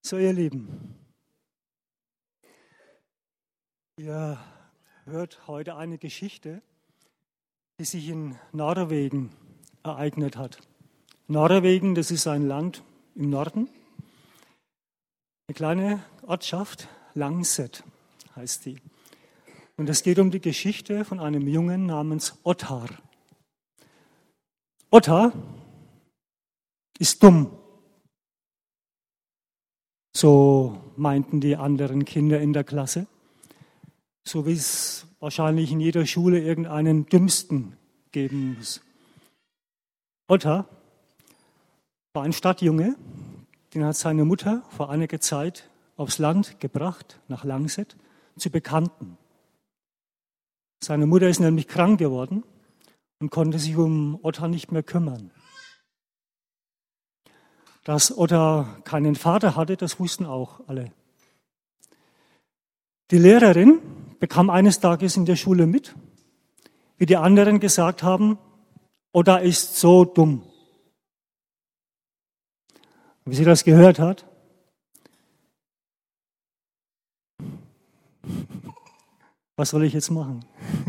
So, ihr Lieben, ihr hört heute eine Geschichte, die sich in Norwegen ereignet hat. Norwegen, das ist ein Land im Norden, eine kleine Ortschaft, Langset heißt die. Und es geht um die Geschichte von einem Jungen namens Ottar. Ottar ist dumm. So meinten die anderen Kinder in der Klasse. So wie es wahrscheinlich in jeder Schule irgendeinen Dümmsten geben muss. Ottar war ein Stadtjunge, den hat seine Mutter vor einiger Zeit aufs Land gebracht, nach Langset, zu Bekannten. Seine Mutter ist nämlich krank geworden und konnte sich um Ottar nicht mehr kümmern. Dass Ottar keinen Vater hatte, das wussten auch alle. Die Lehrerin bekam eines Tages in der Schule mit, wie die anderen gesagt haben, Ottar ist so dumm. Und wie sie das gehört hat, was soll ich jetzt machen?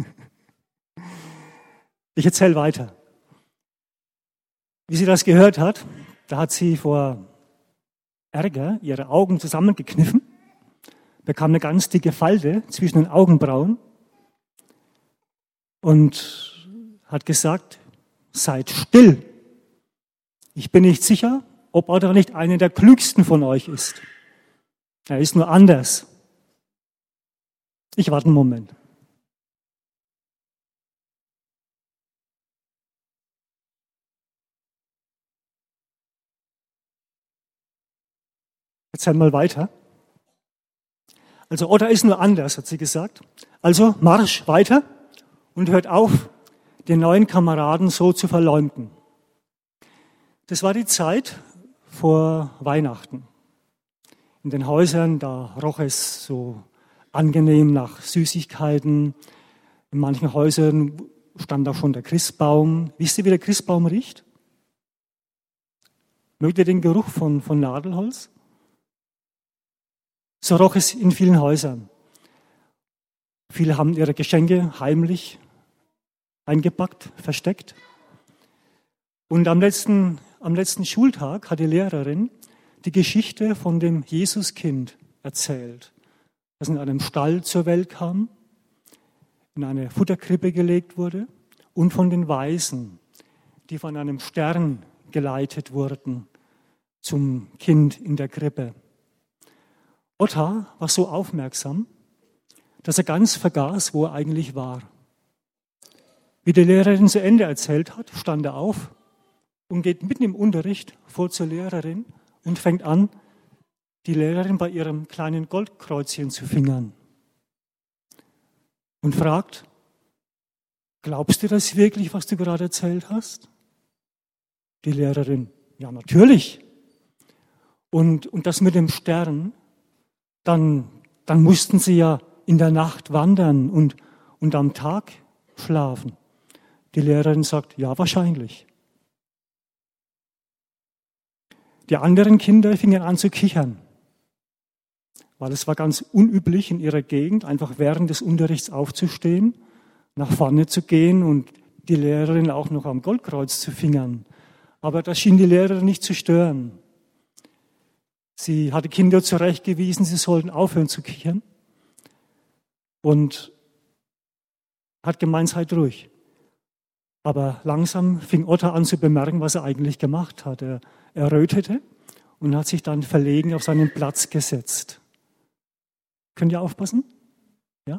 Ich erzähle weiter. Wie sie das gehört hat, da hat sie vor Ärger ihre Augen zusammengekniffen, bekam eine ganz dicke Falte zwischen den Augenbrauen und hat gesagt, seid still. Ich bin nicht sicher, ob Ottar nicht einer der klügsten von euch ist. Er ist nur anders. Ich warte einen Moment. Erzähl mal weiter. Also Ottar ist nur anders, hat sie gesagt. Also marsch weiter und hört auf, den neuen Kameraden so zu verleumden. Das war die Zeit vor Weihnachten. In den Häusern, da roch es so angenehm nach Süßigkeiten. In manchen Häusern stand auch schon der Christbaum. Wisst ihr, wie der Christbaum riecht? Mögt ihr den Geruch von Nadelholz? So roch es in vielen Häusern. Viele haben ihre Geschenke heimlich eingepackt, versteckt. Und am letzten Schultag hat die Lehrerin die Geschichte von dem Jesuskind erzählt, das in einem Stall zur Welt kam, in eine Futterkrippe gelegt wurde und von den Weisen, die von einem Stern geleitet wurden zum Kind in der Krippe. Ottar war so aufmerksam, dass er ganz vergaß, wo er eigentlich war. Wie die Lehrerin zu Ende erzählt hat, stand er auf und geht mitten im Unterricht vor zur Lehrerin und fängt an, die Lehrerin bei ihrem kleinen Goldkreuzchen zu fingern. Und fragt, glaubst du das wirklich, was du gerade erzählt hast? Die Lehrerin, ja natürlich. Und das mit dem Stern, dann mussten sie ja in der Nacht wandern und am Tag schlafen. Die Lehrerin sagt, ja, wahrscheinlich. Die anderen Kinder fingen an zu kichern, weil es war ganz unüblich in ihrer Gegend, einfach während des Unterrichts aufzustehen, nach vorne zu gehen und die Lehrerin auch noch am Goldkreuz zu fingern. Aber das schien die Lehrerin nicht zu stören. Sie hatte Kinder zurechtgewiesen, sie sollten aufhören zu kichern und hat gemeint, seid ruhig. Aber langsam fing Ottar an zu bemerken, was er eigentlich gemacht hat. Er rötete und hat sich dann verlegen auf seinen Platz gesetzt. Könnt ihr aufpassen? Ja?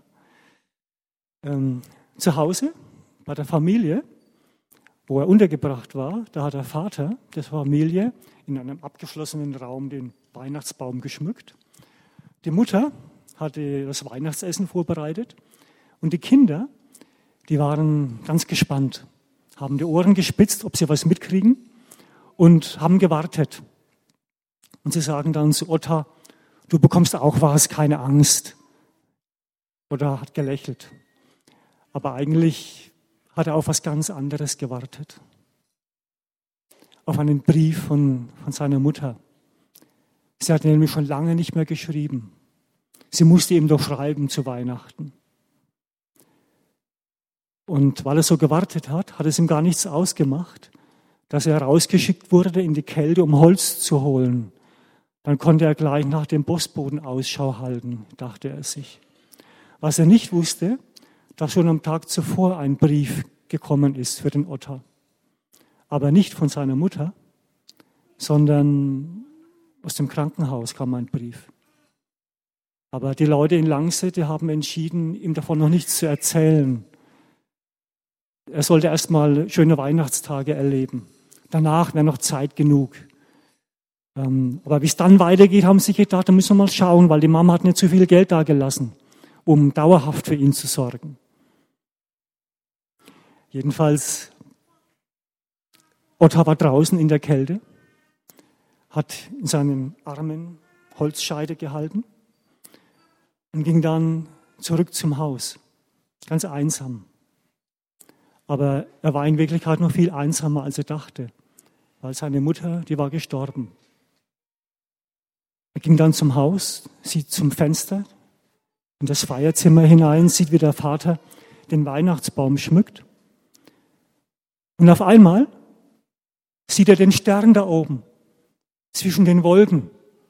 Zu Hause, bei der Familie, wo er untergebracht war, da hat der Vater der Familie in einem abgeschlossenen Raum den Weihnachtsbaum geschmückt. Die Mutter hatte das Weihnachtsessen vorbereitet und die Kinder, die waren ganz gespannt, haben die Ohren gespitzt, ob sie was mitkriegen und haben gewartet. Und sie sagen dann zu Ottar, du bekommst auch was, keine Angst. Ottar hat gelächelt. Aber eigentlich hat er auf was ganz anderes gewartet. Auf einen Brief von seiner Mutter. Sie hat nämlich schon lange nicht mehr geschrieben. Sie musste ihm doch schreiben zu Weihnachten. Und weil er so gewartet hat, hat es ihm gar nichts ausgemacht, dass er rausgeschickt wurde in die Kälte, um Holz zu holen. Dann konnte er gleich nach dem Postboten Ausschau halten, dachte er sich. Was er nicht wusste, dass schon am Tag zuvor ein Brief gekommen ist für den Ottmar. Aber nicht von seiner Mutter, sondern aus dem Krankenhaus kam ein Brief. Aber die Leute in Langse, haben entschieden, ihm davon noch nichts zu erzählen. Er sollte erst mal schöne Weihnachtstage erleben. Danach wäre noch Zeit genug. Aber wie es dann weitergeht, haben sie sich gedacht, da müssen wir mal schauen, weil die Mama hat nicht zu viel Geld dagelassen, um dauerhaft für ihn zu sorgen. Jedenfalls, Ottmar war draußen in der Kälte, hat in seinen Armen Holzscheite gehalten und ging dann zurück zum Haus, ganz einsam. Aber er war in Wirklichkeit noch viel einsamer, als er dachte, weil seine Mutter, die war gestorben. Er ging dann zum Haus, sieht zum Fenster, in das Feierzimmer hinein, sieht, wie der Vater den Weihnachtsbaum schmückt. Und auf einmal sieht er den Stern da oben, zwischen den Wolken.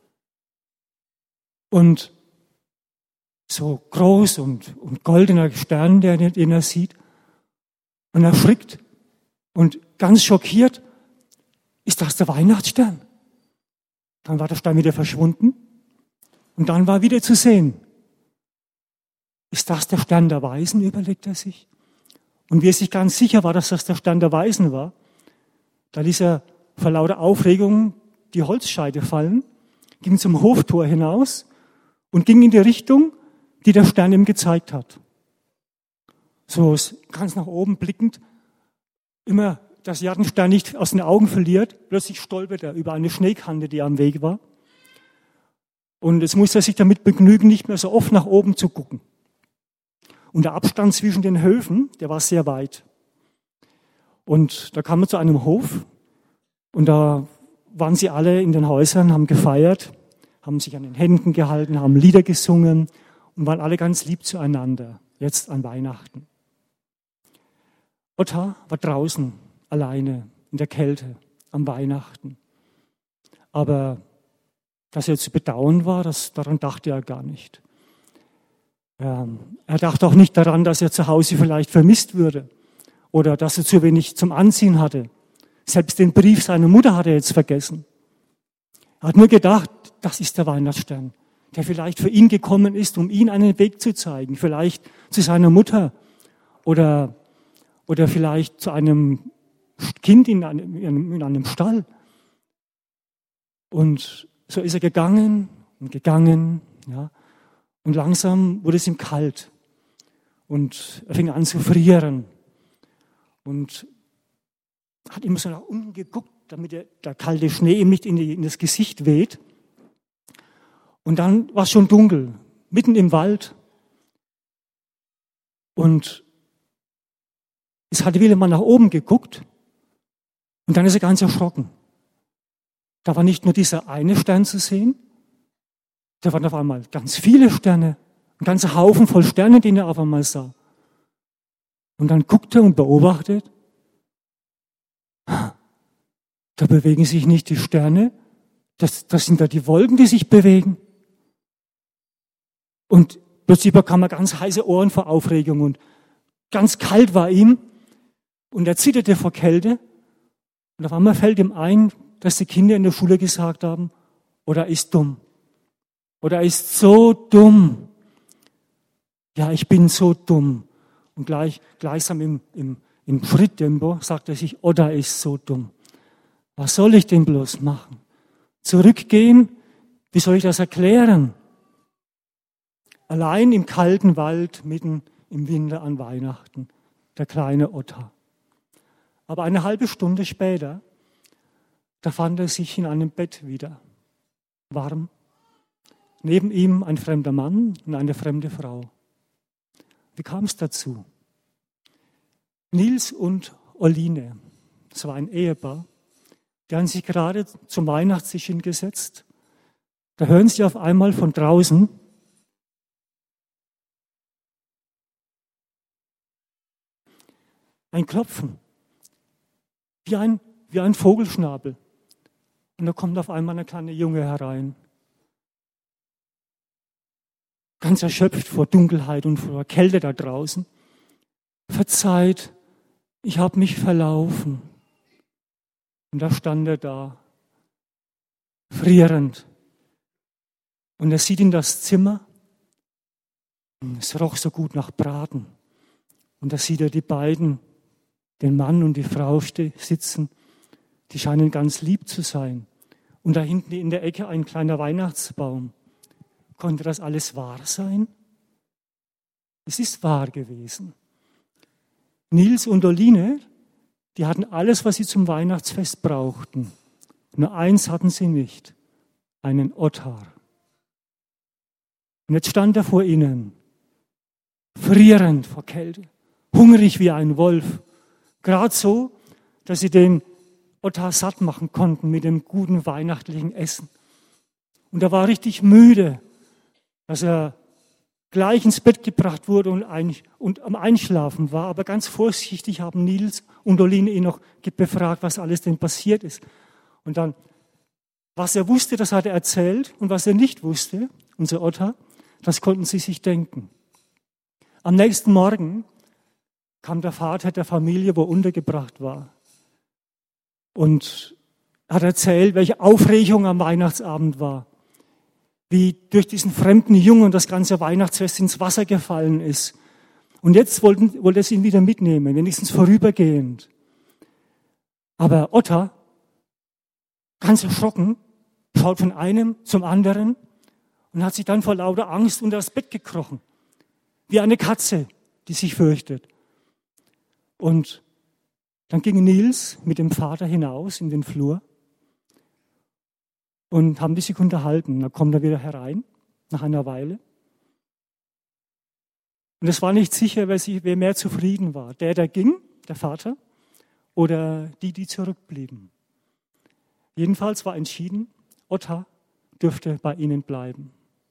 Und so groß und goldener Stern, den er sieht. Und er erschrickt und ganz schockiert, ist das der Weihnachtsstern? Dann war der Stern wieder verschwunden und dann war wieder zu sehen. Ist das der Stern der Weisen, überlegt er sich. Und wie er sich ganz sicher war, dass das der Stern der Weisen war, da ließ er vor lauter Aufregung die Holzscheite fallen, ging zum Hoftor hinaus und ging in die Richtung, die der Stern ihm gezeigt hat. So ganz nach oben blickend, immer, dass er den Stern nicht aus den Augen verliert. Plötzlich stolpert er über eine Schneekante, die am Weg war. Und jetzt muss er sich damit begnügen, nicht mehr so oft nach oben zu gucken. Und der Abstand zwischen den Höfen, der war sehr weit. Und da kam er zu einem Hof und da waren sie alle in den Häusern, haben gefeiert, haben sich an den Händen gehalten, haben Lieder gesungen und waren alle ganz lieb zueinander, jetzt an Weihnachten. Ottmar war draußen, alleine, in der Kälte, am Weihnachten. Aber dass er zu bedauern war, daran dachte er gar nicht. Er dachte auch nicht daran, dass er zu Hause vielleicht vermisst würde oder dass er zu wenig zum Anziehen hatte. Selbst den Brief seiner Mutter hat er jetzt vergessen. Er hat nur gedacht, das ist der Weihnachtsstern, der vielleicht für ihn gekommen ist, um ihm einen Weg zu zeigen. Vielleicht zu seiner Mutter oder vielleicht zu einem Kind in einem Stall. Und so ist er gegangen und gegangen, ja. Und langsam wurde es ihm kalt. Und er fing an zu frieren. Und hat immer so nach unten geguckt, damit der kalte Schnee ihm nicht in das Gesicht weht. Und dann war es schon dunkel, mitten im Wald. Und es hatte wieder mal nach oben geguckt. Und dann ist er ganz erschrocken. Da war nicht nur dieser eine Stern zu sehen, da waren auf einmal ganz viele Sterne, ein ganzer Haufen voll Sterne, den er auf einmal sah. Und dann guckt er und beobachtet, da bewegen sich nicht die Sterne, das sind da die Wolken, die sich bewegen. Und plötzlich bekam er ganz heiße Ohren vor Aufregung und ganz kalt war ihm und er zitterte vor Kälte. Und auf einmal fällt ihm ein, dass die Kinder in der Schule gesagt haben, oder ist dumm. Oder ist so dumm. Ja, ich bin so dumm. Und gleichsam im Schritttempo sagt er sich, Oda ist so dumm. Was soll ich denn bloß machen? Zurückgehen? Wie soll ich das erklären? Allein im kalten Wald, mitten im Winter an Weihnachten, der kleine Ottmar. Aber eine halbe Stunde später, da fand er sich in einem Bett wieder. Warm. Neben ihm ein fremder Mann und eine fremde Frau. Wie kam es dazu? Nils und Oline, das war ein Ehepaar, die haben sich gerade zum Weihnachtstisch hingesetzt Da hören sie auf einmal von draußen ein Klopfen, wie ein Vogelschnabel. Und da kommt auf einmal eine kleine Junge herein. Ganz erschöpft vor Dunkelheit und vor Kälte da draußen. Verzeiht, ich habe mich verlaufen. Und da stand er da, frierend. Und er sieht in das Zimmer. Und es roch so gut nach Braten. Und da sieht er die beiden, den Mann und die Frau sitzen. Die scheinen ganz lieb zu sein. Und da hinten in der Ecke ein kleiner Weihnachtsbaum. Konnte das alles wahr sein? Es ist wahr gewesen. Nils und Oline, die hatten alles, was sie zum Weihnachtsfest brauchten. Nur eins hatten sie nicht, einen Ottar. Und jetzt stand er vor ihnen, frierend vor Kälte, hungrig wie ein Wolf. Gerade so, dass sie den Ottar satt machen konnten mit dem guten weihnachtlichen Essen. Und er war richtig müde, dass er gleich ins Bett gebracht wurde und am Einschlafen war. Aber ganz vorsichtig haben Nils und Oline ihn noch befragt, was alles denn passiert ist. Und dann, was er wusste, das hat er erzählt. Und was er nicht wusste, unser Ottar, das konnten sie sich denken. Am nächsten Morgen kam der Vater der Familie, wo er untergebracht war. Und hat erzählt, welche Aufregung am Weihnachtsabend war. Wie durch diesen fremden Jungen das ganze Weihnachtsfest ins Wasser gefallen ist. Und jetzt wollte er sie ihn wieder mitnehmen, wenigstens vorübergehend. Aber Ottar, ganz erschrocken, schaut von einem zum anderen und hat sich dann vor lauter Angst unter das Bett gekrochen. Wie eine Katze, die sich fürchtet. Und dann ging Nils mit dem Vater hinaus in den Flur und haben die sich unterhalten. Dann kommt er wieder herein, nach einer Weile. Und es war nicht sicher, wer mehr zufrieden war. Der ging, der Vater, oder die zurückblieben. Jedenfalls war entschieden, Ottar dürfte bei ihnen bleiben.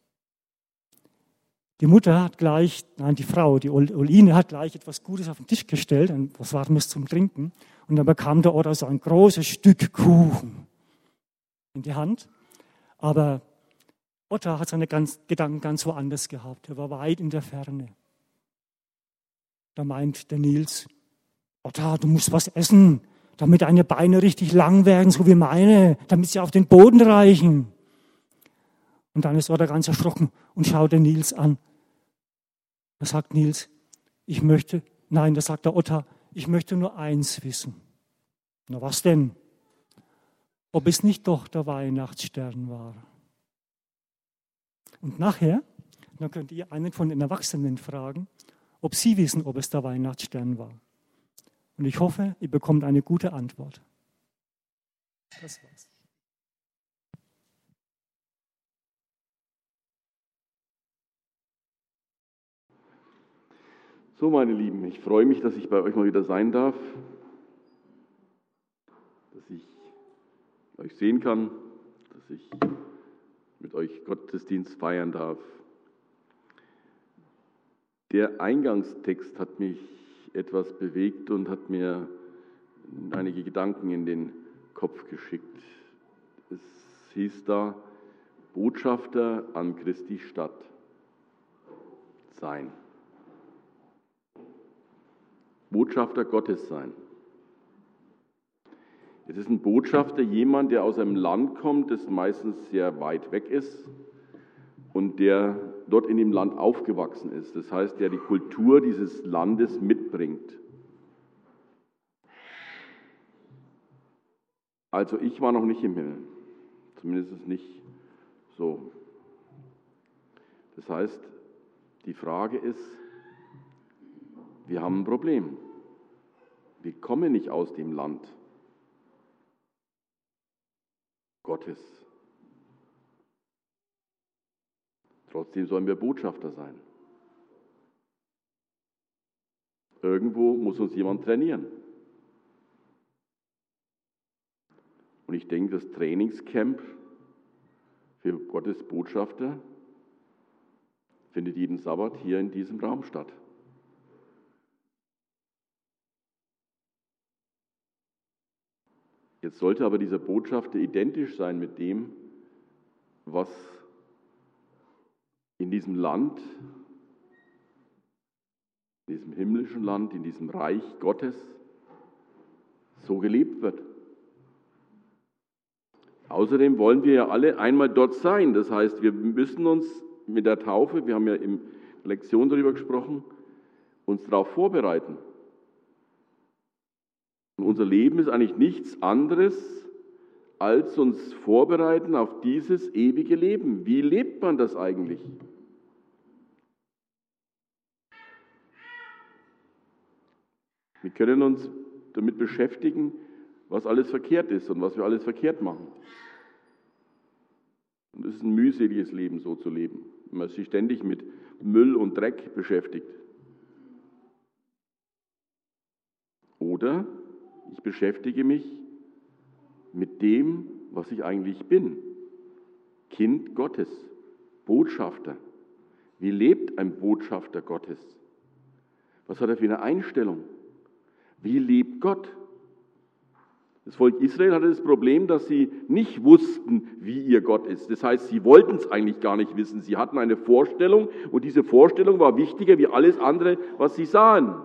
Die Frau, die Oline, hat gleich etwas Gutes auf den Tisch gestellt, was Warmes zum Trinken. Und dann bekam der Ottar so ein großes Stück Kuchen in die Hand. Aber Ottar hat seine Gedanken ganz woanders gehabt. Er war weit in der Ferne. Da meint der Nils, Ottar, du musst was essen, damit deine Beine richtig lang werden, so wie meine, damit sie auf den Boden reichen. Und dann ist Ottar ganz erschrocken und schaut den Nils an. Da sagt Nils, da sagt der Ottar, ich möchte nur eins wissen. Na was denn? Ob es nicht doch der Weihnachtsstern war. Und nachher, dann könnt ihr einen von den Erwachsenen fragen, ob sie wissen, ob es der Weihnachtsstern war. Und ich hoffe, ihr bekommt eine gute Antwort. Das war's. So, meine Lieben, ich freue mich, dass ich bei euch mal wieder sein darf, dass ich euch sehen kann, dass ich mit euch Gottesdienst feiern darf. Der Eingangstext hat mich etwas bewegt und hat mir einige Gedanken in den Kopf geschickt. Es hieß da, Botschafter an Christi Stadt sein. Botschafter Gottes sein. Es ist ein Botschafter jemand, der aus einem Land kommt, das meistens sehr weit weg ist und der dort in dem Land aufgewachsen ist. Das heißt, der die Kultur dieses Landes mitbringt. Also ich war noch nicht im Himmel, zumindest nicht so. Das heißt, die Frage ist, wir haben ein Problem. Wir kommen nicht aus dem Land Gottes. Trotzdem sollen wir Botschafter sein. Irgendwo muss uns jemand trainieren. Und ich denke, das Trainingscamp für Gottes Botschafter findet jeden Sabbat hier in diesem Raum statt. Jetzt sollte aber dieser Botschafter identisch sein mit dem, was in diesem Land, in diesem himmlischen Land, in diesem Reich Gottes so gelebt wird. Außerdem wollen wir ja alle einmal dort sein. Das heißt, wir müssen uns mit der Taufe, wir haben ja in der Lektion darüber gesprochen, uns darauf vorbereiten. Und unser Leben ist eigentlich nichts anderes, als uns vorbereiten auf dieses ewige Leben. Wie lebt man das eigentlich? Wir können uns damit beschäftigen, was alles verkehrt ist und was wir alles verkehrt machen. Und es ist ein mühseliges Leben, so zu leben, wenn man sich ständig mit Müll und Dreck beschäftigt. Oder ich beschäftige mich mit dem, was ich eigentlich bin. Kind Gottes, Botschafter. Wie lebt ein Botschafter Gottes? Was hat er für eine Einstellung? Wie lebt Gott? Das Volk Israel hatte das Problem, dass sie nicht wussten, wie ihr Gott ist. Das heißt, sie wollten es eigentlich gar nicht wissen. Sie hatten eine Vorstellung und diese Vorstellung war wichtiger wie alles andere, was sie sahen.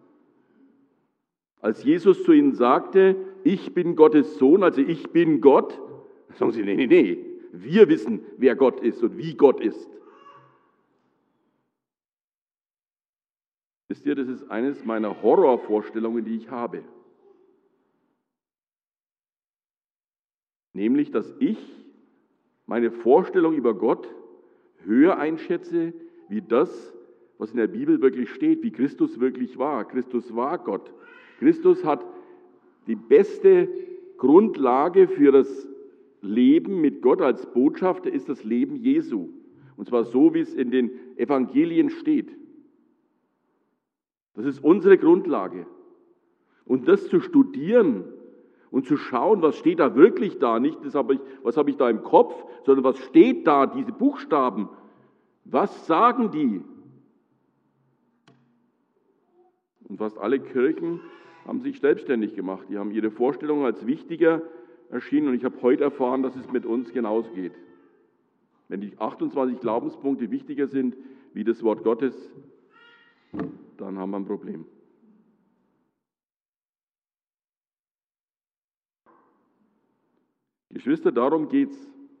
Als Jesus zu ihnen sagte, ich bin Gottes Sohn, also ich bin Gott, sagen sie, nee, wir wissen, wer Gott ist und wie Gott ist. Wisst ihr, das ist eines meiner Horrorvorstellungen, die ich habe. Nämlich, dass ich meine Vorstellung über Gott höher einschätze, wie das, was in der Bibel wirklich steht, wie Christus wirklich war. Christus war Gott. Christus hat die beste Grundlage für das Leben mit Gott als Botschafter, ist das Leben Jesu. Und zwar so, wie es in den Evangelien steht. Das ist unsere Grundlage. Und das zu studieren und zu schauen, was steht da wirklich da, nicht was habe ich da im Kopf, sondern was steht da, diese Buchstaben, was sagen die? Und fast alle Kirchen haben sich selbstständig gemacht. Die haben ihre Vorstellungen als wichtiger erschienen und ich habe heute erfahren, dass es mit uns genauso geht. Wenn die 28 Glaubenspunkte wichtiger sind wie das Wort Gottes, dann haben wir ein Problem. Geschwister, darum geht's.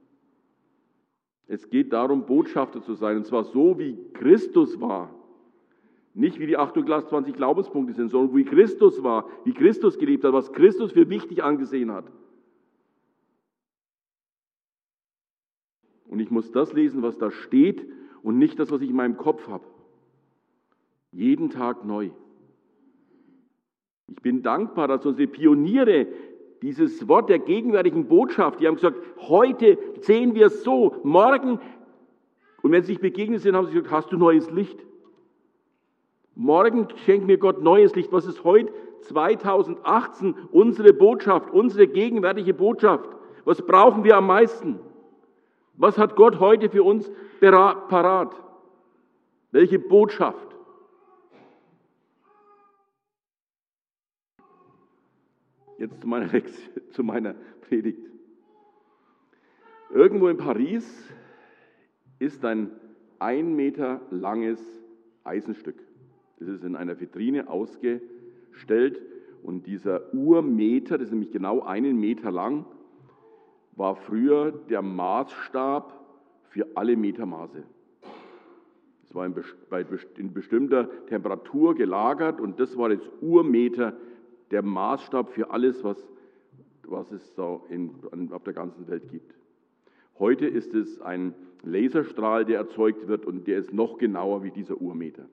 Es geht darum, Botschafter zu sein, und zwar so, wie Christus war. Nicht wie die 28 Glaubenspunkte sind, sondern wie Christus war, wie Christus gelebt hat, was Christus für wichtig angesehen hat. Und ich muss das lesen, was da steht und nicht das, was ich in meinem Kopf habe. Jeden Tag neu. Ich bin dankbar, dass unsere Pioniere dieses Wort der gegenwärtigen Botschaft, die haben gesagt, heute sehen wir es so, morgen, und wenn sie sich begegnet sind, haben sie gesagt, hast du neues Licht? Morgen schenkt mir Gott neues Licht. Was ist heute, 2018, unsere Botschaft, unsere gegenwärtige Botschaft? Was brauchen wir am meisten? Was hat Gott heute für uns parat? Welche Botschaft? Jetzt zu meiner Predigt. Irgendwo in Paris ist ein 1 Meter langes Eisenstück. Das ist in einer Vitrine ausgestellt und dieser Urmeter, das ist nämlich genau 1 Meter lang, war früher der Maßstab für alle Metermaße. Es war in bestimmter Temperatur gelagert und das war jetzt Urmeter, der Maßstab für alles, was es so auf der ganzen Welt gibt. Heute ist es ein Laserstrahl, der erzeugt wird und der ist noch genauer wie dieser Urmeter.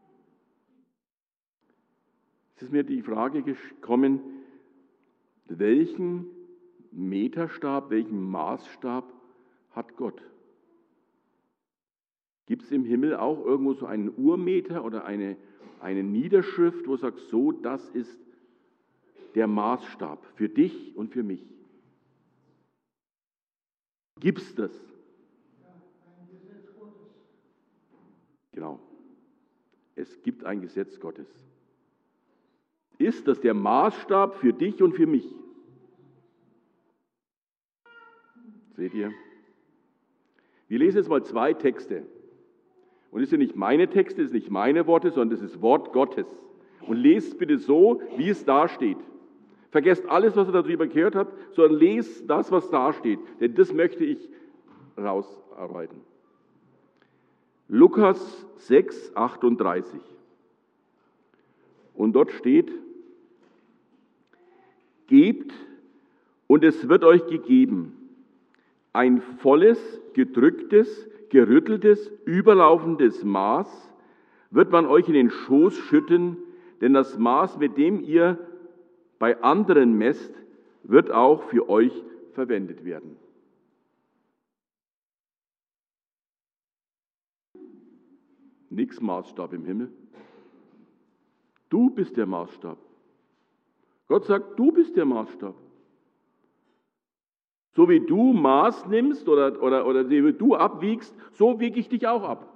Es ist mir die Frage gekommen, welchen Meterstab, welchen Maßstab hat Gott? Gibt es im Himmel auch irgendwo so einen Urmeter oder eine Niederschrift, wo sagt, so, das ist der Maßstab für dich und für mich? Gibt es das? Es gibt ein Gesetz Gottes. Ist das der Maßstab für dich und für mich? Seht ihr? Wir lesen jetzt mal 2 Texte. Und es sind nicht meine Texte, es sind nicht meine Worte, sondern es ist Wort Gottes. Und lest bitte so, wie es da steht. Vergesst alles, was ihr darüber gehört habt, sondern lest das, was da steht. Denn das möchte ich rausarbeiten. Lukas 6, 38. Und dort steht: Gebt, und es wird euch gegeben. Ein volles, gedrücktes, gerütteltes, überlaufendes Maß wird man euch in den Schoß schütten, denn das Maß, mit dem ihr bei anderen messt, wird auch für euch verwendet werden. Nix Maßstab im Himmel. Du bist der Maßstab. Gott sagt, du bist der Maßstab. So wie du Maß nimmst oder wie du abwiegst, so wiege ich dich auch ab.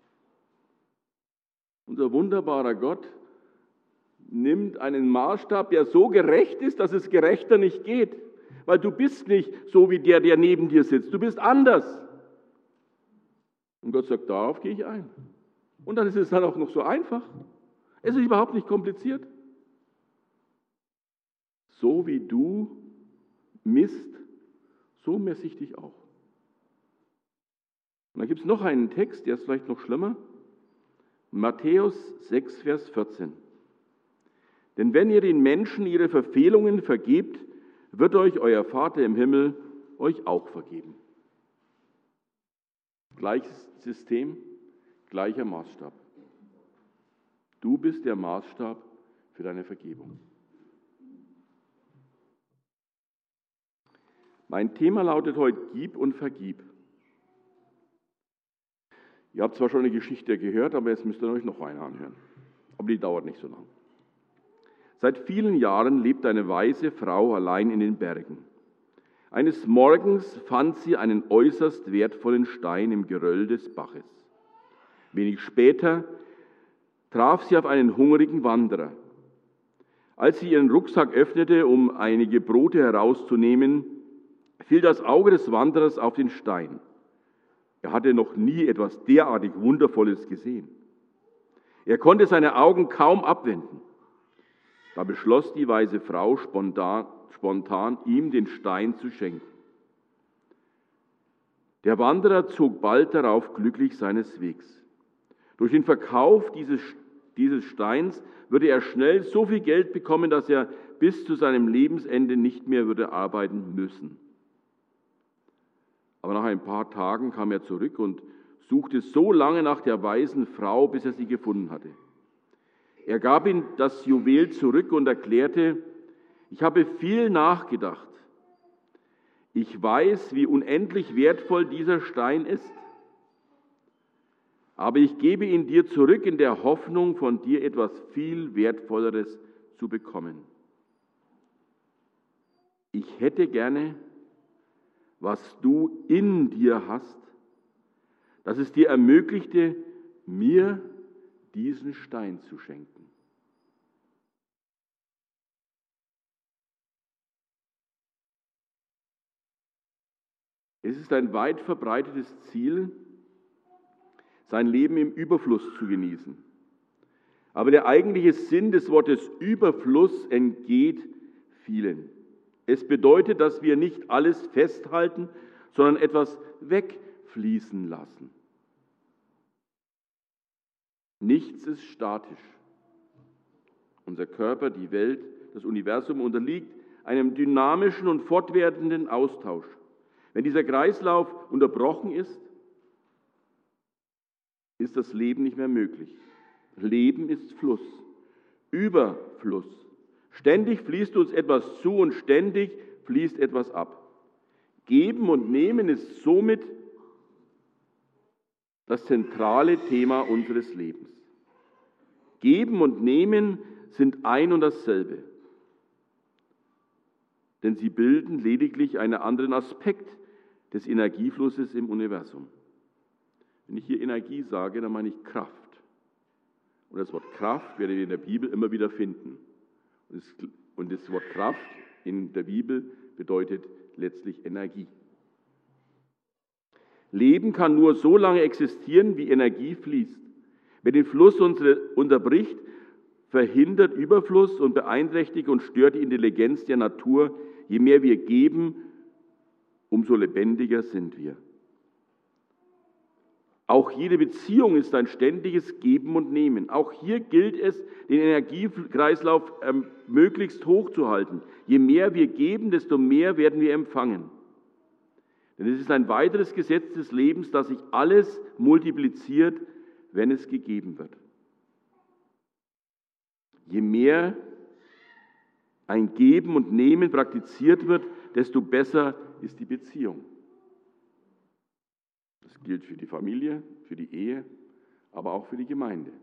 Unser wunderbarer Gott nimmt einen Maßstab, der so gerecht ist, dass es gerechter nicht geht. Weil du bist nicht so wie der neben dir sitzt. Du bist anders. Und Gott sagt, darauf gehe ich ein. Und dann ist es dann auch noch so einfach. Es ist überhaupt nicht kompliziert. So wie du misst, so messe ich dich auch. Und dann gibt es noch einen Text, der ist vielleicht noch schlimmer. Matthäus 6, Vers 14. Denn wenn ihr den Menschen ihre Verfehlungen vergebt, wird euch euer Vater im Himmel euch auch vergeben. Gleiches System, gleicher Maßstab. Du bist der Maßstab für deine Vergebung. Mein Thema lautet heute: Gib und vergib. Ihr habt zwar schon eine Geschichte gehört, aber jetzt müsst ihr euch noch eine anhören. Aber die dauert nicht so lang. Seit vielen Jahren lebt eine weise Frau allein in den Bergen. Eines Morgens fand sie einen äußerst wertvollen Stein im Geröll des Baches. Wenig später traf sie auf einen hungrigen Wanderer. Als sie ihren Rucksack öffnete, um einige Brote herauszunehmen, fiel das Auge des Wanderers auf den Stein. Er hatte noch nie etwas derartig Wundervolles gesehen. Er konnte seine Augen kaum abwenden. Da beschloss die weise Frau spontan, ihm den Stein zu schenken. Der Wanderer zog bald darauf glücklich seines Wegs. Durch den Verkauf dieses Steins würde er schnell so viel Geld bekommen, dass er bis zu seinem Lebensende nicht mehr würde arbeiten müssen. Aber nach ein paar Tagen kam er zurück und suchte so lange nach der weisen Frau, bis er sie gefunden hatte. Er gab ihm das Juwel zurück und erklärte: Ich habe viel nachgedacht. Ich weiß, wie unendlich wertvoll dieser Stein ist. Aber ich gebe ihn dir zurück in der Hoffnung, von dir etwas viel Wertvolleres zu bekommen. Ich hätte gerne, was du in dir hast, dass es dir ermöglichte, mir diesen Stein zu schenken. Es ist ein weit verbreitetes Ziel, sein Leben im Überfluss zu genießen. Aber der eigentliche Sinn des Wortes Überfluss entgeht vielen. Es bedeutet, dass wir nicht alles festhalten, sondern etwas wegfließen lassen. Nichts ist statisch. Unser Körper, die Welt, das Universum unterliegt einem dynamischen und fortwährenden Austausch. Wenn dieser Kreislauf unterbrochen ist, ist das Leben nicht mehr möglich. Leben ist Fluss, Überfluss. Ständig fließt uns etwas zu und ständig fließt etwas ab. Geben und Nehmen ist somit das zentrale Thema unseres Lebens. Geben und Nehmen sind ein und dasselbe, denn sie bilden lediglich einen anderen Aspekt des Energieflusses im Universum. Wenn ich hier Energie sage, dann meine ich Kraft. Und das Wort Kraft werden wir in der Bibel immer wieder finden. Und das Wort Kraft in der Bibel bedeutet letztlich Energie. Leben kann nur so lange existieren, wie Energie fließt. Wer den Fluss unterbricht, verhindert Überfluss und beeinträchtigt und stört die Intelligenz der Natur. Je mehr wir geben, umso lebendiger sind wir. Auch jede Beziehung ist ein ständiges Geben und Nehmen. Auch hier gilt es, den Energiekreislauf möglichst hoch zu halten. Je mehr wir geben, desto mehr werden wir empfangen. Denn es ist ein weiteres Gesetz des Lebens, dass sich alles multipliziert, wenn es gegeben wird. Je mehr ein Geben und Nehmen praktiziert wird, desto besser ist die Beziehung. Das gilt für die Familie, für die Ehe, aber auch für die Gemeinde.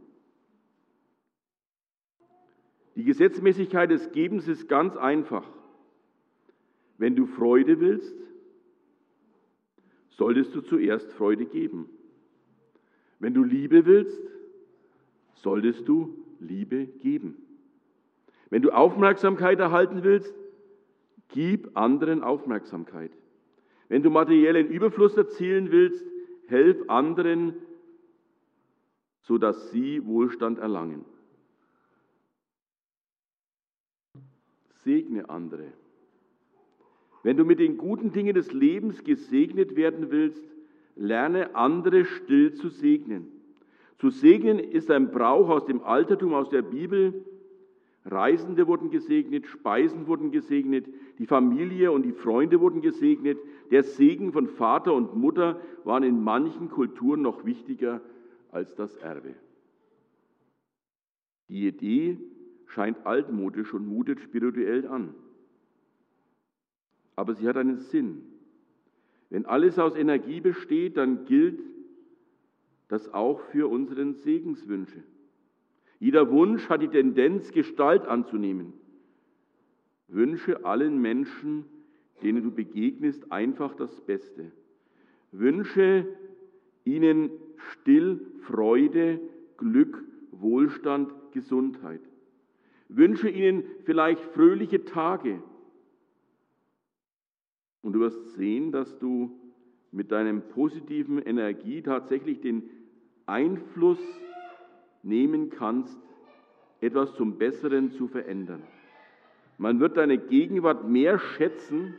Die Gesetzmäßigkeit des Gebens ist ganz einfach. Wenn du Freude willst, solltest du zuerst Freude geben. Wenn du Liebe willst, solltest du Liebe geben. Wenn du Aufmerksamkeit erhalten willst, gib anderen Aufmerksamkeit. Wenn du materiellen Überfluss erzielen willst, helf anderen, sodass sie Wohlstand erlangen. Segne andere. Wenn du mit den guten Dingen des Lebens gesegnet werden willst, lerne andere still zu segnen. Zu segnen ist ein Brauch aus dem Altertum, aus der Bibel. Reisende wurden gesegnet, Speisen wurden gesegnet, die Familie und die Freunde wurden gesegnet. Der Segen von Vater und Mutter waren in manchen Kulturen noch wichtiger als das Erbe. Die Idee scheint altmodisch und mutet spirituell an. Aber sie hat einen Sinn. Wenn alles aus Energie besteht, dann gilt das auch für unsere Segenswünsche. Jeder Wunsch hat die Tendenz, Gestalt anzunehmen. Wünsche allen Menschen, denen du begegnest, einfach das Beste. Wünsche ihnen still Freude, Glück, Wohlstand, Gesundheit. Wünsche ihnen vielleicht fröhliche Tage. Und du wirst sehen, dass du mit deinem positiven Energie tatsächlich den Einfluss nehmen kannst, etwas zum Besseren zu verändern. Man wird deine Gegenwart mehr schätzen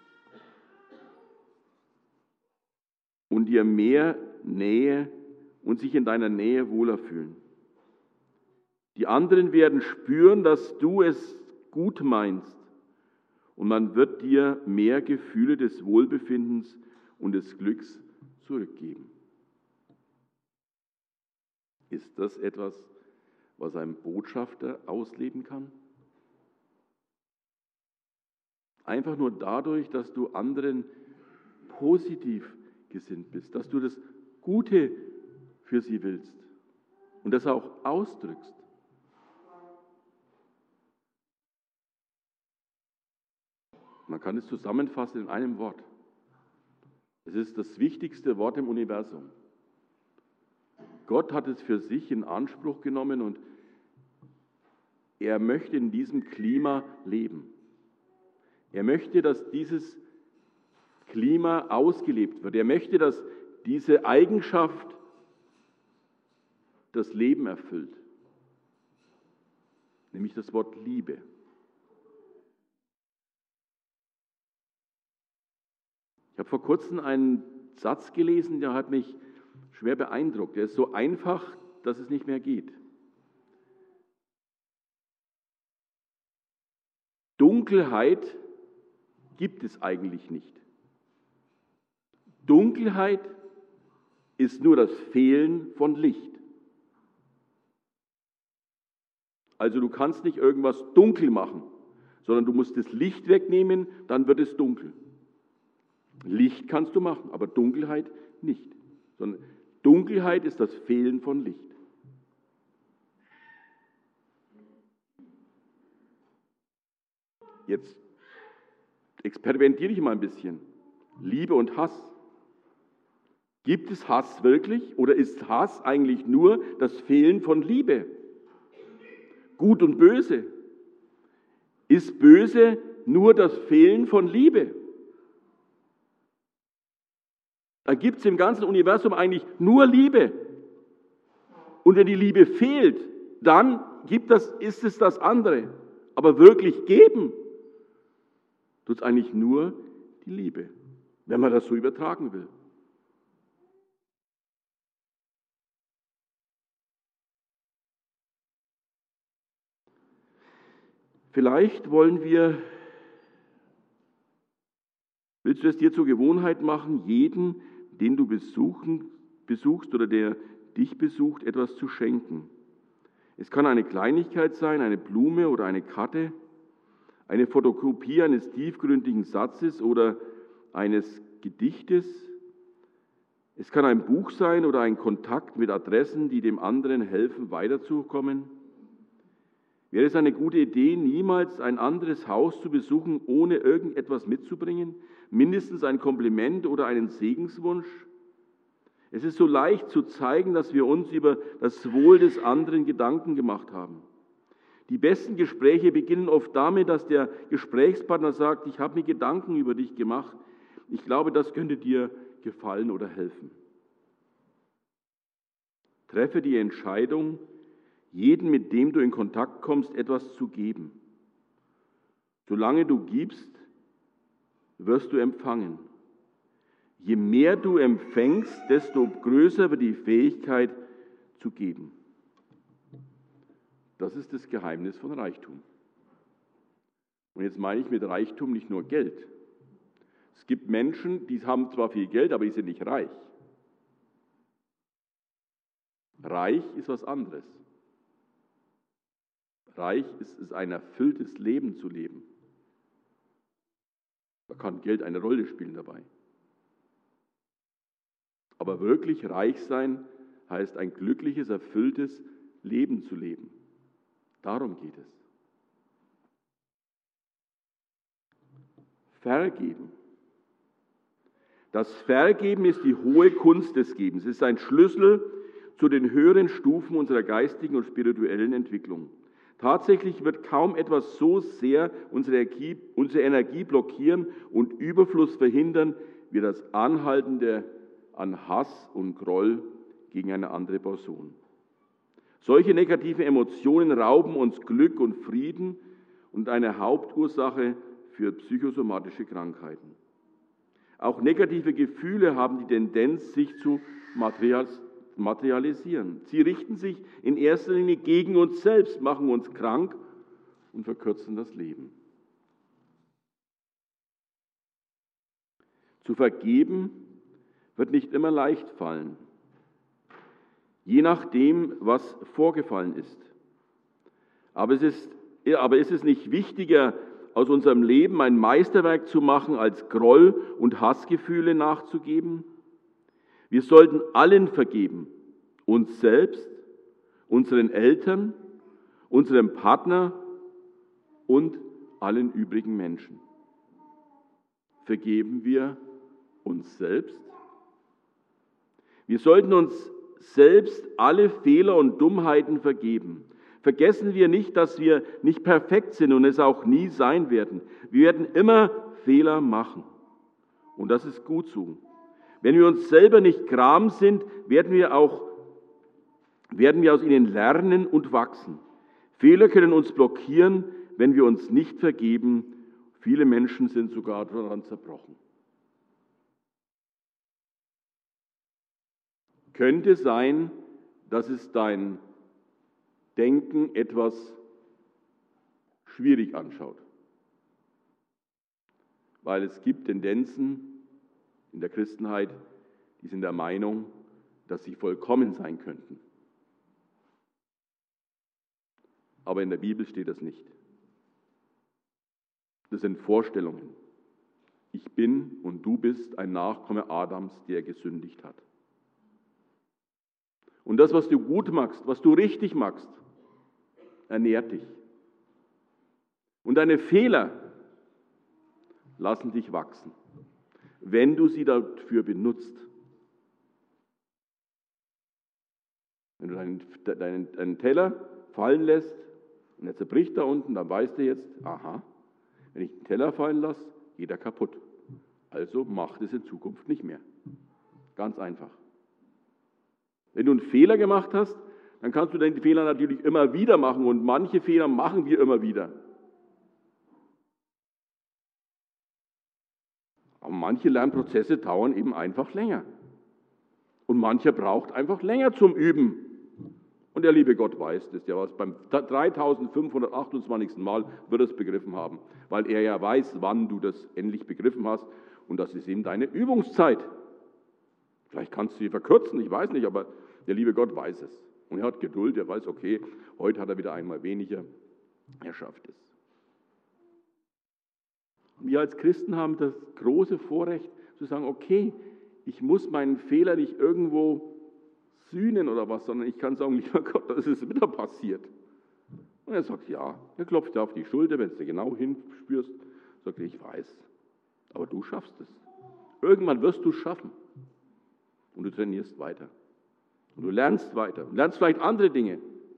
und dir mehr Nähe und sich in deiner Nähe wohler fühlen. Die anderen werden spüren, dass du es gut meinst und man wird dir mehr Gefühle des Wohlbefindens und des Glücks zurückgeben. Ist das etwas, was ein Botschafter ausleben kann? Einfach nur dadurch, dass du anderen positiv gesinnt bist, dass du das Gute für sie willst und das auch ausdrückst. Man kann es zusammenfassen in einem Wort. Es ist das wichtigste Wort im Universum. Gott hat es für sich in Anspruch genommen und er möchte in diesem Klima leben. Er möchte, dass dieses Klima ausgelebt wird. Er möchte, dass diese Eigenschaft das Leben erfüllt. Nämlich das Wort Liebe. Ich habe vor kurzem einen Satz gelesen, der hat mich schwer beeindruckt. Der ist so einfach, dass es nicht mehr geht. Dunkelheit gibt es eigentlich nicht. Dunkelheit ist nur das Fehlen von Licht. Also du kannst nicht irgendwas dunkel machen, sondern du musst das Licht wegnehmen, dann wird es dunkel. Licht kannst du machen, aber Dunkelheit nicht. Sondern Dunkelheit ist das Fehlen von Licht. Jetzt experimentiere ich mal ein bisschen. Liebe und Hass. Gibt es Hass wirklich oder ist Hass eigentlich nur das Fehlen von Liebe? Gut und Böse? Ist Böse nur das Fehlen von Liebe? Da gibt es im ganzen Universum eigentlich nur Liebe. Und wenn die Liebe fehlt, dann ist es das andere. Aber wirklich geben tut es eigentlich nur die Liebe, wenn man das so übertragen will. Vielleicht willst du es dir zur Gewohnheit machen, jeden, den du besuchst oder der dich besucht, etwas zu schenken. Es kann eine Kleinigkeit sein, eine Blume oder eine Karte, eine Fotokopie eines tiefgründigen Satzes oder eines Gedichtes. Es kann ein Buch sein oder ein Kontakt mit Adressen, die dem anderen helfen, weiterzukommen. Wäre es eine gute Idee, niemals ein anderes Haus zu besuchen, ohne irgendetwas mitzubringen? Mindestens ein Kompliment oder einen Segenswunsch? Es ist so leicht zu zeigen, dass wir uns über das Wohl des anderen Gedanken gemacht haben. Die besten Gespräche beginnen oft damit, dass der Gesprächspartner sagt, ich habe mir Gedanken über dich gemacht. Ich glaube, das könnte dir gefallen oder helfen. Treffe die Entscheidung, jeden, mit dem du in Kontakt kommst, etwas zu geben. Solange du gibst, wirst du empfangen. Je mehr du empfängst, desto größer wird die Fähigkeit zu geben. Das ist das Geheimnis von Reichtum. Und jetzt meine ich mit Reichtum nicht nur Geld. Es gibt Menschen, die haben zwar viel Geld, aber die sind nicht reich. Reich ist was anderes. Reich ist es, ein erfülltes Leben zu leben. Da kann Geld eine Rolle spielen dabei. Aber wirklich reich sein heißt ein glückliches, erfülltes Leben zu leben. Darum geht es. Vergeben. Das Vergeben ist die hohe Kunst des Gebens. Es ist ein Schlüssel zu den höheren Stufen unserer geistigen und spirituellen Entwicklung. Tatsächlich wird kaum etwas so sehr unsere Energie blockieren und Überfluss verhindern, wie das Anhaltende an Hass und Groll gegen eine andere Person. Solche negative Emotionen rauben uns Glück und Frieden und eine Hauptursache für psychosomatische Krankheiten. Auch negative Gefühle haben die Tendenz, sich zu materialisieren. Sie richten sich in erster Linie gegen uns selbst, machen uns krank und verkürzen das Leben. Zu vergeben wird nicht immer leicht fallen, je nachdem, was vorgefallen ist. Aber ist es nicht wichtiger, aus unserem Leben ein Meisterwerk zu machen, als Groll und Hassgefühle nachzugeben? Wir sollten allen vergeben, uns selbst, unseren Eltern, unserem Partner und allen übrigen Menschen. Vergeben wir uns selbst? Wir sollten uns selbst alle Fehler und Dummheiten vergeben. Vergessen wir nicht, dass wir nicht perfekt sind und es auch nie sein werden. Wir werden immer Fehler machen. Und das ist gut so. Wenn wir uns selber nicht gram sind, werden wir aus ihnen lernen und wachsen. Fehler können uns blockieren, wenn wir uns nicht vergeben. Viele Menschen sind sogar daran zerbrochen. Könnte sein, dass es dein Denken etwas schwierig anschaut. Weil es gibt Tendenzen in der Christenheit, die sind der Meinung, dass sie vollkommen sein könnten. Aber in der Bibel steht das nicht. Das sind Vorstellungen. Ich bin und du bist ein Nachkomme Adams, der gesündigt hat. Und das, was du gut machst, was du richtig machst, ernährt dich. Und deine Fehler lassen dich wachsen, wenn du sie dafür benutzt. Wenn du deinen Teller fallen lässt Und er zerbricht da unten, dann weißt du jetzt, aha, wenn ich den Teller fallen lasse, geht er kaputt. Also mach das in Zukunft nicht mehr. Ganz einfach. Wenn du einen Fehler gemacht hast, dann kannst du den Fehler natürlich immer wieder machen und manche Fehler machen wir immer wieder. Aber manche Lernprozesse dauern eben einfach länger. Und mancher braucht einfach länger zum Üben. Und der liebe Gott weiß das ja, was beim 3528. Mal wird er es begriffen haben, weil er ja weiß, wann du das endlich begriffen hast und das ist eben deine Übungszeit. Vielleicht kannst du sie verkürzen, ich weiß nicht, aber der liebe Gott weiß es. Und er hat Geduld, er weiß, okay, heute hat er wieder einmal weniger, er schafft es. Wir als Christen haben das große Vorrecht zu sagen, okay, ich muss meinen Fehler nicht irgendwo sühnen oder was, sondern ich kann sagen, lieber Gott, das ist wieder passiert. Und er sagt, ja, er klopft dir auf die Schulter, wenn du genau hinspürst, sagt er, ich weiß, aber du schaffst es. Irgendwann wirst du es schaffen. Und du trainierst weiter. Und du lernst weiter. Du lernst vielleicht andere Dinge.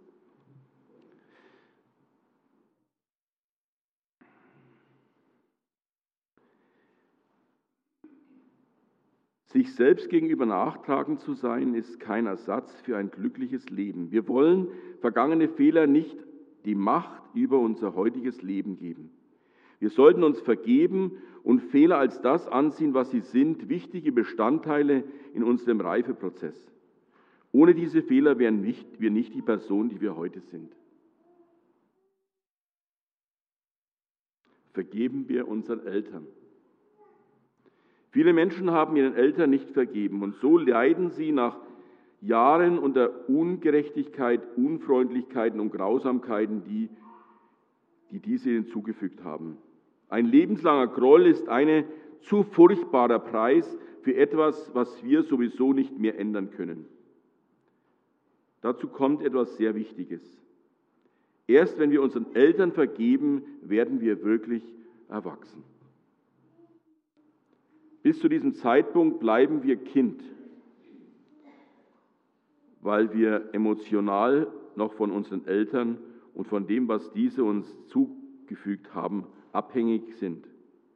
Sich selbst gegenüber nachtragend zu sein, ist kein Ersatz für ein glückliches Leben. Wir wollen vergangene Fehler nicht die Macht über unser heutiges Leben geben. Wir sollten uns vergeben und Fehler als das ansehen, was sie sind, wichtige Bestandteile in unserem Reifeprozess. Ohne diese Fehler wären wir nicht die Person, die wir heute sind. Vergeben wir unseren Eltern. Viele Menschen haben ihren Eltern nicht vergeben und so leiden sie nach Jahren unter Ungerechtigkeit, Unfreundlichkeiten und Grausamkeiten, die diese ihnen zugefügt haben. Ein lebenslanger Groll ist ein zu furchtbarer Preis für etwas, was wir sowieso nicht mehr ändern können. Dazu kommt etwas sehr Wichtiges. Erst wenn wir unseren Eltern vergeben, werden wir wirklich erwachsen. Bis zu diesem Zeitpunkt bleiben wir Kind, weil wir emotional noch von unseren Eltern und von dem, was diese uns zugefügt haben, abhängig sind.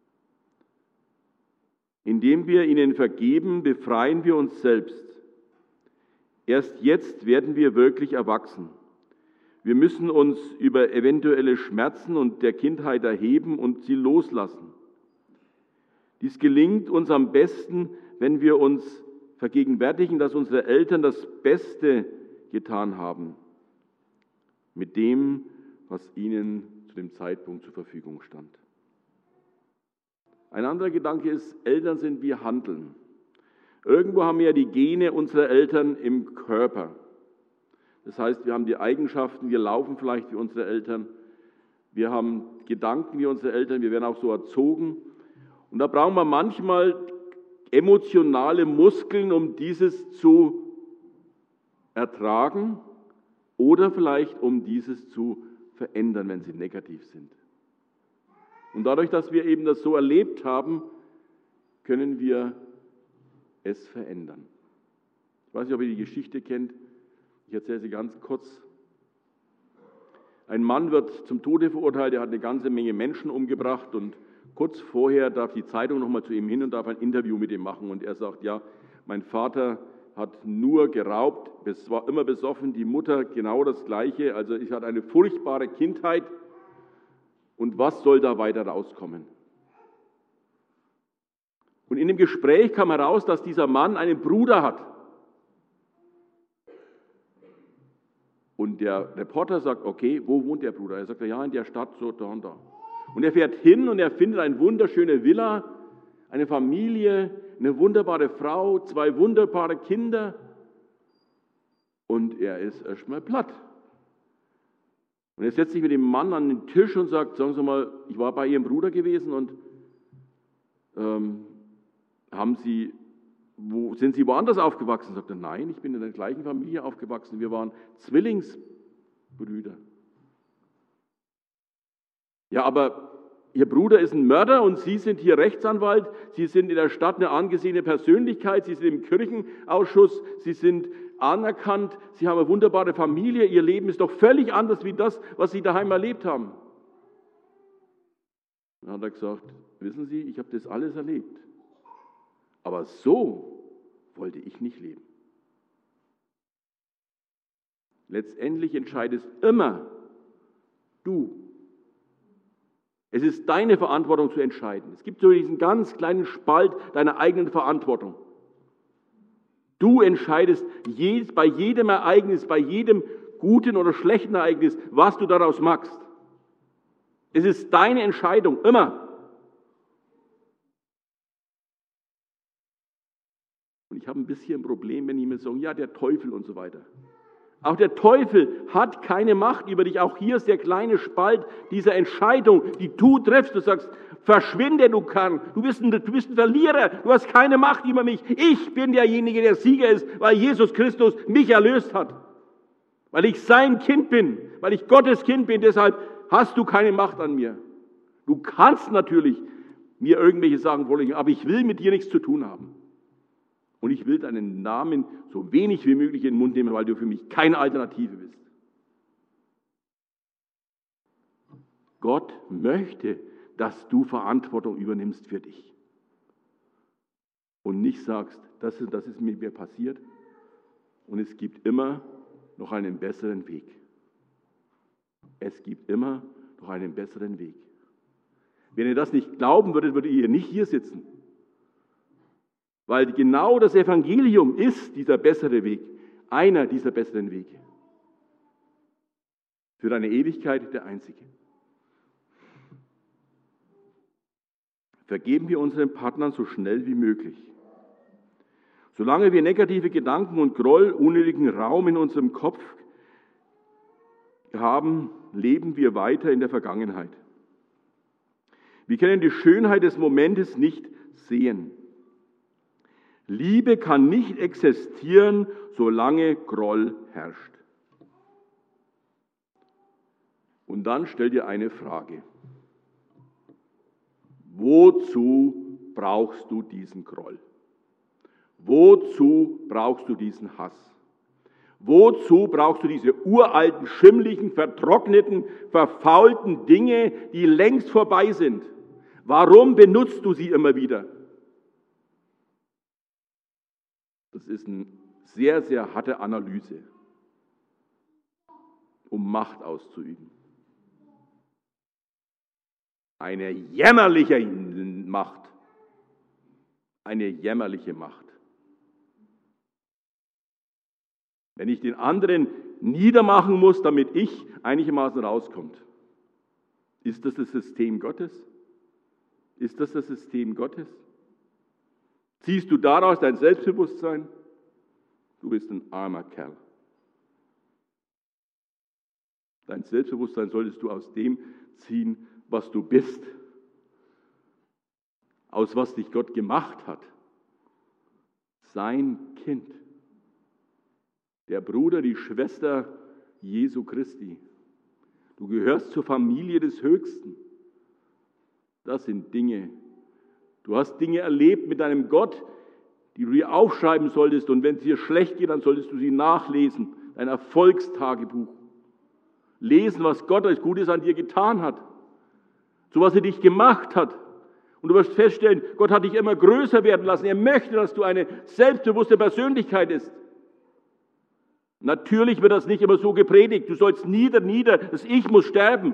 Indem wir ihnen vergeben, befreien wir uns selbst. Erst jetzt werden wir wirklich erwachsen. Wir müssen uns über eventuelle Schmerzen und der Kindheit erheben und sie loslassen. Dies gelingt uns am besten, wenn wir uns vergegenwärtigen, dass unsere Eltern das Beste getan haben mit dem, was ihnen zu dem Zeitpunkt zur Verfügung stand. Ein anderer Gedanke ist, Eltern sind wie Hanteln. Irgendwo haben wir ja die Gene unserer Eltern im Körper. Das heißt, wir haben die Eigenschaften, wir laufen vielleicht wie unsere Eltern, wir haben Gedanken wie unsere Eltern, wir werden auch so erzogen. Und da brauchen wir manchmal emotionale Muskeln, um dieses zu ertragen oder vielleicht um dieses zu verändern, wenn sie negativ sind. Und dadurch, dass wir eben das so erlebt haben, können wir es verändern. Ich weiß nicht, ob ihr die Geschichte kennt. Ich erzähle sie ganz kurz. Ein Mann wird zum Tode verurteilt, er hat eine ganze Menge Menschen umgebracht und kurz vorher darf die Zeitung nochmal zu ihm hin und darf ein Interview mit ihm machen. Und er sagt, ja, mein Vater hat nur geraubt, es war immer besoffen, die Mutter genau das Gleiche. Also ich hatte eine furchtbare Kindheit. Und was soll da weiter rauskommen? Und in dem Gespräch kam heraus, dass dieser Mann einen Bruder hat. Und der Reporter sagt, okay, wo wohnt der Bruder? Er sagt, ja, in der Stadt, so da und da. Und er fährt hin und er findet eine wunderschöne Villa, eine Familie, eine wunderbare Frau, 2 wunderbare Kinder. Und er ist erstmal platt. Und er setzt sich mit dem Mann an den Tisch und sagt, sagen Sie mal, ich war bei Ihrem Bruder gewesen und sind Sie woanders aufgewachsen? Sagt er, nein, ich bin in der gleichen Familie aufgewachsen. Wir waren Zwillingsbrüder. Ja, aber Ihr Bruder ist ein Mörder und Sie sind hier Rechtsanwalt. Sie sind in der Stadt eine angesehene Persönlichkeit. Sie sind im Kirchenausschuss. Sie sind anerkannt, sie haben eine wunderbare Familie, ihr Leben ist doch völlig anders wie das, was sie daheim erlebt haben. Dann hat er gesagt, wissen Sie, ich habe das alles erlebt, aber so wollte ich nicht leben. Letztendlich entscheidest immer du. Es ist deine Verantwortung zu entscheiden. Es gibt so diesen ganz kleinen Spalt deiner eigenen Verantwortung. Du entscheidest bei jedem Ereignis, bei jedem guten oder schlechten Ereignis, was du daraus machst. Es ist deine Entscheidung, immer. Und ich habe ein bisschen ein Problem, wenn die mir sagen, ja, der Teufel und so weiter. Auch der Teufel hat keine Macht über dich. Auch hier ist der kleine Spalt dieser Entscheidung, die du triffst. Du sagst, verschwinde, du bist ein Verlierer, du hast keine Macht über mich. Ich bin derjenige, der Sieger ist, weil Jesus Christus mich erlöst hat. Weil ich sein Kind bin, weil ich Gottes Kind bin, deshalb hast du keine Macht an mir. Du kannst natürlich mir irgendwelche Sachen vorlegen, aber ich will mit dir nichts zu tun haben. Und ich will deinen Namen so wenig wie möglich in den Mund nehmen, weil du für mich keine Alternative bist. Gott möchte, dass du Verantwortung übernimmst für dich. Und nicht sagst, das ist mit mir passiert und es gibt immer noch einen besseren Weg. Es gibt immer noch einen besseren Weg. Wenn ihr das nicht glauben würdet, würdet ihr nicht hier sitzen. Weil genau das Evangelium ist dieser bessere Weg, einer dieser besseren Wege. Für deine Ewigkeit der einzige. Vergeben wir unseren Partnern so schnell wie möglich. Solange wir negative Gedanken und Groll, unnötigen Raum in unserem Kopf haben, leben wir weiter in der Vergangenheit. Wir können die Schönheit des Momentes nicht sehen. Liebe kann nicht existieren, solange Groll herrscht. Und dann stell dir eine Frage. Wozu brauchst du diesen Groll? Wozu brauchst du diesen Hass? Wozu brauchst du diese uralten, schimmligen, vertrockneten, verfaulten Dinge, die längst vorbei sind? Warum benutzt du sie immer wieder? Das ist eine sehr, sehr harte Analyse, um Macht auszuüben. Eine jämmerliche Macht. Eine jämmerliche Macht. Wenn ich den anderen niedermachen muss, damit ich einigermaßen rauskomme. Ist das das System Gottes? Ist das das System Gottes? Ziehst du daraus dein Selbstbewusstsein? Du bist ein armer Kerl. Dein Selbstbewusstsein solltest du aus dem ziehen, was du bist. Aus was dich Gott gemacht hat. Sein Kind. Der Bruder, die Schwester Jesu Christi. Du gehörst zur Familie des Höchsten. Das sind Dinge. Du hast Dinge erlebt mit deinem Gott, die du dir aufschreiben solltest. Und wenn es dir schlecht geht, dann solltest du sie nachlesen. Dein Erfolgstagebuch. Lesen, was Gott als Gutes an dir getan hat. So was er dich gemacht hat. Und du wirst feststellen, Gott hat dich immer größer werden lassen. Er möchte, dass du eine selbstbewusste Persönlichkeit bist. Natürlich wird das nicht immer so gepredigt. Du sollst nieder, das Ich muss sterben.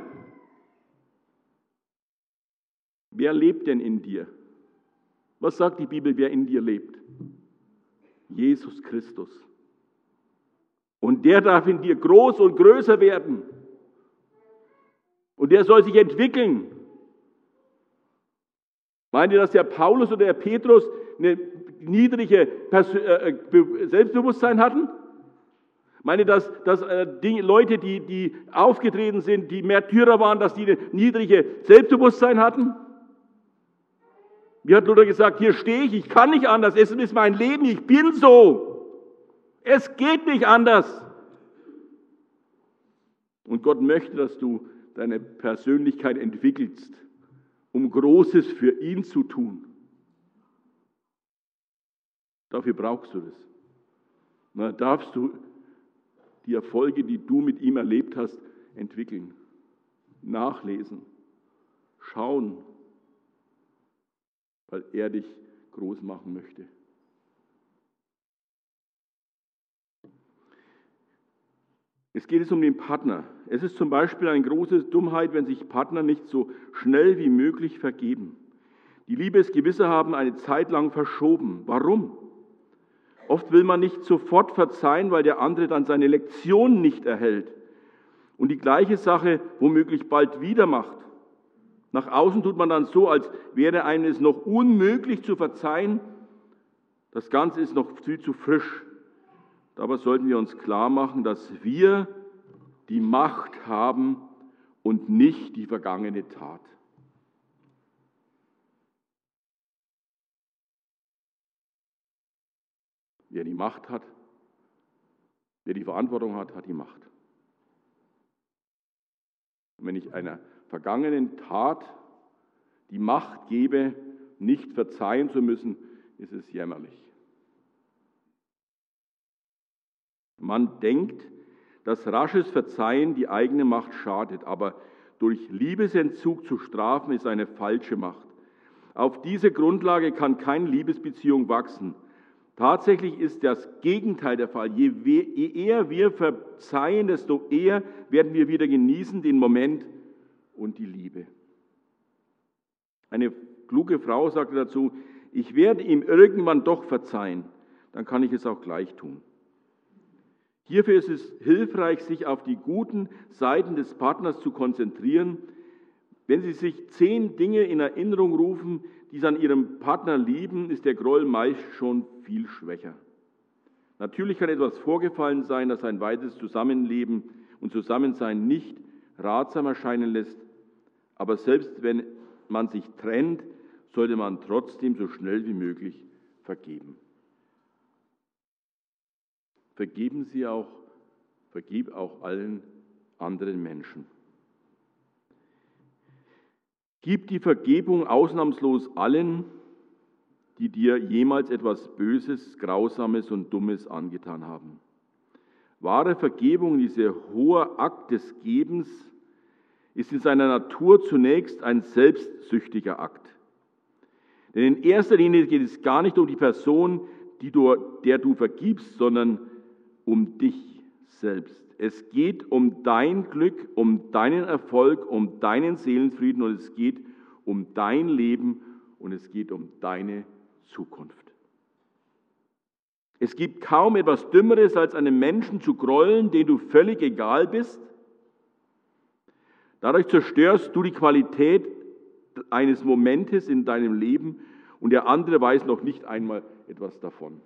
Wer lebt denn in dir? Was sagt die Bibel, wer in dir lebt? Jesus Christus. Und der darf in dir groß und größer werden. Und der soll sich entwickeln. Meint ihr, dass der Paulus oder der Petrus eine niedrige Selbstbewusstsein hatten? Meint ihr, dass die Leute, die aufgetreten sind, die Märtyrer waren, dass die eine niedrige Selbstbewusstsein hatten? Wie hat Luther gesagt, hier stehe ich kann nicht anders, es ist mein Leben, ich bin so. Es geht nicht anders. Und Gott möchte, dass du deine Persönlichkeit entwickelst, um Großes für ihn zu tun. Dafür brauchst du das. Na, darfst du die Erfolge, die du mit ihm erlebt hast, entwickeln, nachlesen, schauen, weil er dich groß machen möchte. Es geht um den Partner. Es ist zum Beispiel eine große Dummheit, wenn sich Partner nicht so schnell wie möglich vergeben. Die Liebesgewisse haben eine Zeit lang verschoben. Warum? Oft will man nicht sofort verzeihen, weil der andere dann seine Lektion nicht erhält und die gleiche Sache womöglich bald wieder macht. Nach außen tut man dann so, als wäre einem es noch unmöglich zu verzeihen. Das Ganze ist noch viel zu frisch. Dabei sollten wir uns klar machen, dass wir die Macht haben und nicht die vergangene Tat. Wer die Macht hat, wer die Verantwortung hat, hat die Macht. Und wenn ich einer vergangenen Tat die Macht gebe, nicht verzeihen zu müssen, ist es jämmerlich. Man denkt, dass rasches Verzeihen die eigene Macht schadet, aber durch Liebesentzug zu strafen, ist eine falsche Macht. Auf diese Grundlage kann keine Liebesbeziehung wachsen. Tatsächlich ist das Gegenteil der Fall. Je eher wir verzeihen, desto eher werden wir wieder genießen den Moment und die Liebe. Eine kluge Frau sagte dazu, ich werde ihm irgendwann doch verzeihen, dann kann ich es auch gleich tun. Hierfür ist es hilfreich, sich auf die guten Seiten des Partners zu konzentrieren. Wenn Sie sich 10 Dinge in Erinnerung rufen, die Sie an Ihrem Partner lieben, ist der Groll meist schon viel schwächer. Natürlich kann etwas vorgefallen sein, das ein weiteres Zusammenleben und Zusammensein nicht ratsam erscheinen lässt. Aber selbst wenn man sich trennt, sollte man trotzdem so schnell wie möglich vergeben. Vergib auch allen anderen Menschen. Gib die Vergebung ausnahmslos allen, die dir jemals etwas Böses, Grausames und Dummes angetan haben. Wahre Vergebung, dieser hohe Akt des Gebens, ist in seiner Natur zunächst ein selbstsüchtiger Akt. Denn in erster Linie geht es gar nicht um die Person, der du vergibst, sondern um dich selbst. Es geht um dein Glück, um deinen Erfolg, um deinen Seelenfrieden und es geht um dein Leben und es geht um deine Zukunft. Es gibt kaum etwas Dümmeres, als einem Menschen zu grollen, dem du völlig egal bist. Dadurch zerstörst du die Qualität eines Momentes in deinem Leben und der andere weiß noch nicht einmal etwas davon.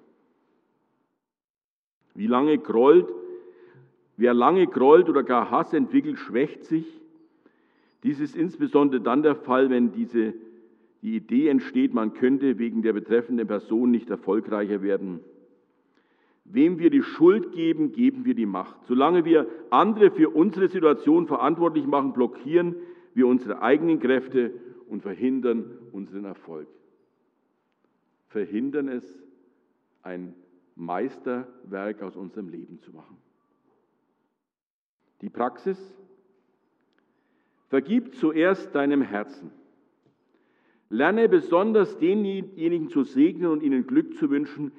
Wer lange grollt oder gar Hass entwickelt, schwächt sich. Dies ist insbesondere dann der Fall, wenn die Idee entsteht, man könnte wegen der betreffenden Person nicht erfolgreicher werden. Wem wir die Schuld geben, geben wir die Macht. Solange wir andere für unsere Situation verantwortlich machen, blockieren wir unsere eigenen Kräfte und verhindern unseren Erfolg. Verhindern es, ein Meisterwerk aus unserem Leben zu machen. Die Praxis: Vergib zuerst deinem Herzen. Lerne besonders denjenigen zu segnen und ihnen Glück zu wünschen,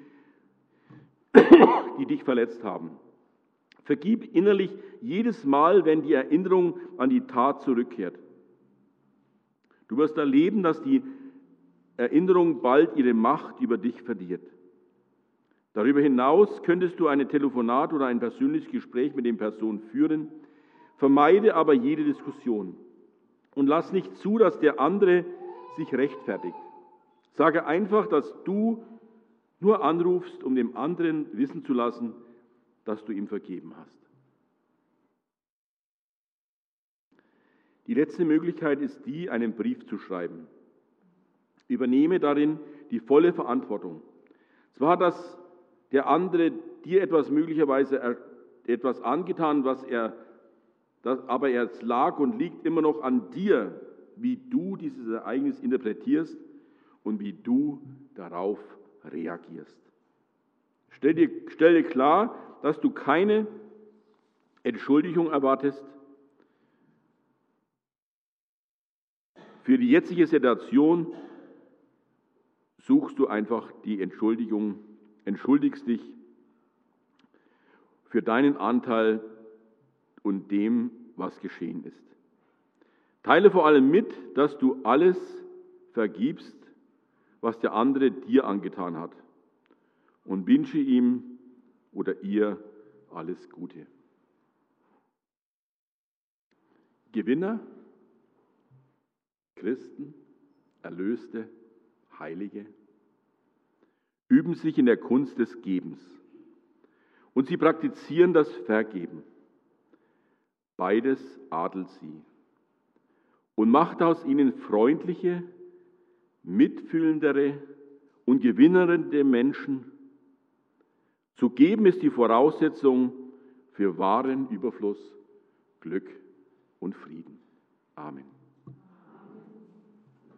die dich verletzt haben. Vergib innerlich jedes Mal, wenn die Erinnerung an die Tat zurückkehrt. Du wirst erleben, dass die Erinnerung bald ihre Macht über dich verliert. Darüber hinaus könntest du ein Telefonat oder ein persönliches Gespräch mit den Personen führen. Vermeide aber jede Diskussion und lass nicht zu, dass der andere sich rechtfertigt. Sage einfach, dass du nur anrufst, um dem anderen wissen zu lassen, dass du ihm vergeben hast. Die letzte Möglichkeit ist die, einen Brief zu schreiben. Übernehme darin die volle Verantwortung. Zwar hat der andere dir möglicherweise etwas angetan, aber es lag und liegt immer noch an dir, wie du dieses Ereignis interpretierst und wie du darauf reagierst. Stell dir klar, dass du keine Entschuldigung erwartest für die jetzige Situation. Suchst du einfach die Entschuldigung, entschuldigst dich für deinen Anteil und dem, was geschehen ist. Teile vor allem mit, dass du alles vergibst, was der andere dir angetan hat, und wünsche ihm oder ihr alles Gute. Gewinner, Christen, Erlöste, Heilige üben sich in der Kunst des Gebens und sie praktizieren das Vergeben. Beides adelt sie und macht aus ihnen freundliche, mitfühlendere und gewinnende Menschen. Zu geben ist die Voraussetzung für wahren Überfluss, Glück und Frieden. Amen.